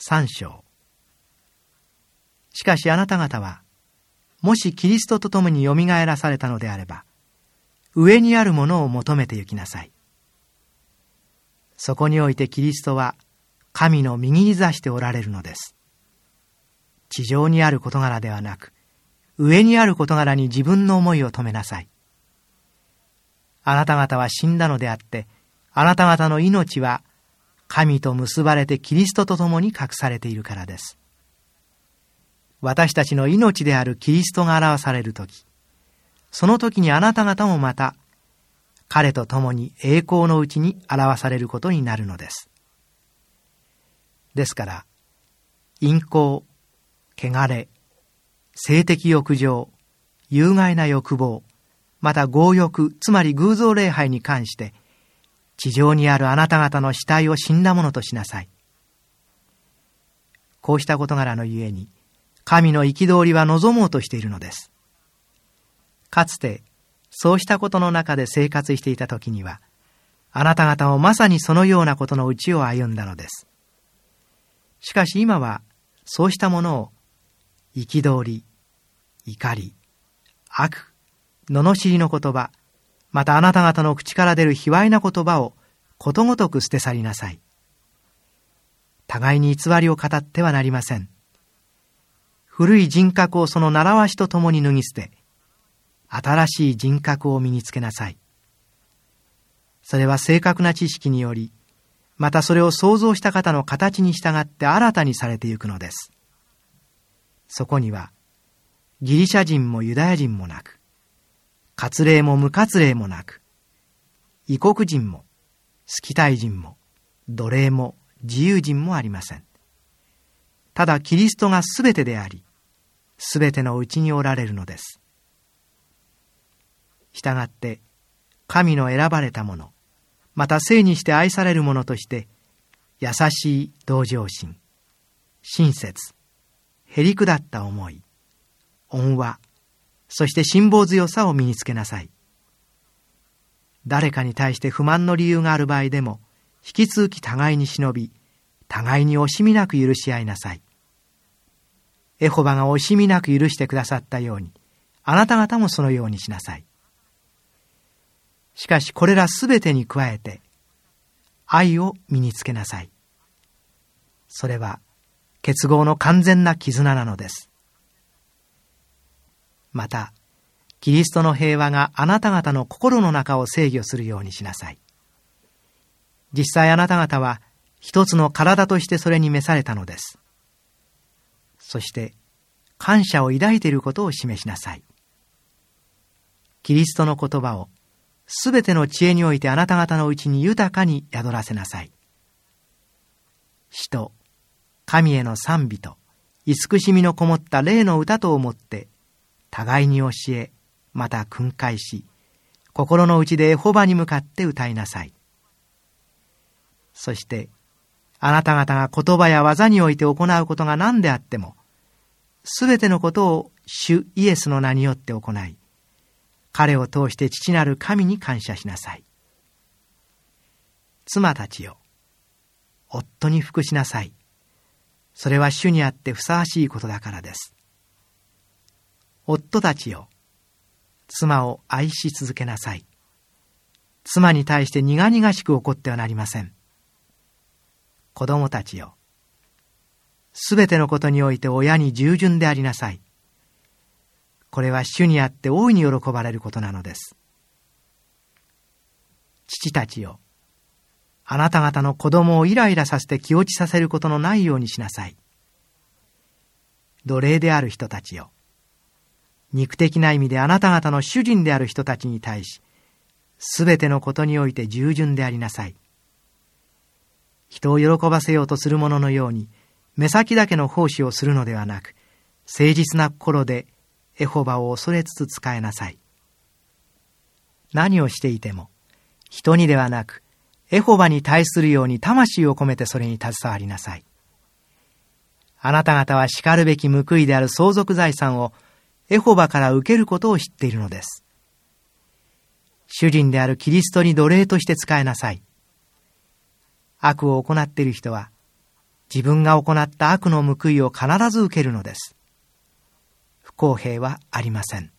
3章。しかしあなた方は、もしキリストと共によみがえらされたのであれば、上にあるものを求めて行きなさい。そこにおいてキリストは神の右に座しておられるのです。地上にある事柄ではなく、上にある事柄に自分の思いを止めなさい。あなた方は死んだのであって、あなた方の命は神と結ばれてキリストと共に隠されているからです。私たちの命であるキリストが表されるとき、その時にあなた方もまた彼と共に栄光のうちに表されることになるのです。ですから、淫行、汚れ、性的欲情、有害な欲望、また強欲、つまり偶像礼拝に関して、地上にあるあなた方の死体を死んだものとしなさい。こうした事柄のゆえに、神の憤りは望もうとしているのです。かつて、そうしたことの中で生活していた時には、あなた方もまさにそのようなことのうちを歩んだのです。しかし今は、そうしたものを、憤り、怒り、悪、罵りの言葉、またあなた方の口から出る卑猥な言葉をことごとく捨て去りなさい。互いに偽りを語ってはなりません。古い人格をその習わしとともに脱ぎ捨て、新しい人格を身につけなさい。それは正確な知識により、またそれを創造した方の形に従って新たにされてゆくのです。そこには、ギリシャ人もユダヤ人もなく、割礼も無割礼もなく、異国人も、スキタイ人も、奴隷も自由人もありません。ただキリストがすべてであり、すべてのうちにおられるのです。したがって、神の選ばれたもの、また聖にして愛されるものとして、優しい同情心、親切、へりくだった思い、恩和、そして辛抱強さを身につけなさい。誰かに対して不満の理由がある場合でも、引き続き互いに忍び、互いに惜しみなく許し合いなさい。エホバが惜しみなく許してくださったように、あなた方もそのようにしなさい。しかしこれらすべてに加えて、愛を身につけなさい。それは、結合の完全な絆なのです。また、キリストの平和があなた方の心の中を制御するようにしなさい。実際あなた方は一つの体としてそれに召されたのです。そして感謝を抱いていることを示しなさい。キリストの言葉をすべての知恵においてあなた方のうちに豊かに宿らせなさい。詩と神への賛美と慈しみのこもった霊の歌とをもって互いに教え、また訓戒し、心の内でエホバに向かって歌いなさい。そして、あなた方が言葉や技において行うことが何であっても、すべてのことを主イエスの名によって行い、彼を通して父なる神に感謝しなさい。妻たちよ、夫に服しなさい。それは主にあってふさわしいことだからです。夫たちよ、妻を愛し続けなさい。妻に対して苦々しく怒ってはなりません。子供たちよ、すべてのことにおいて親に従順でありなさい。これは主にあって大いに喜ばれることなのです。父たちよ、あなた方の子供をイライラさせて気落ちさせることのないようにしなさい。奴隷である人たちよ、肉的な意味であなた方の主人である人たちに対し、すべてのことにおいて従順でありなさい。人を喜ばせようとする者のように、目先だけの奉仕をするのではなく、誠実な心でエホバを恐れつつ仕えなさい。何をしていても、人にではなく、エホバに対するように魂を込めてそれに携わりなさい。あなた方はしかるべき報いである相続財産をエホバから受けることを知っているのです。主人であるキリストに奴隷として仕えなさい。悪を行っている人は、 自分が行った悪の報いを必ず受けるのです。不公平はありません。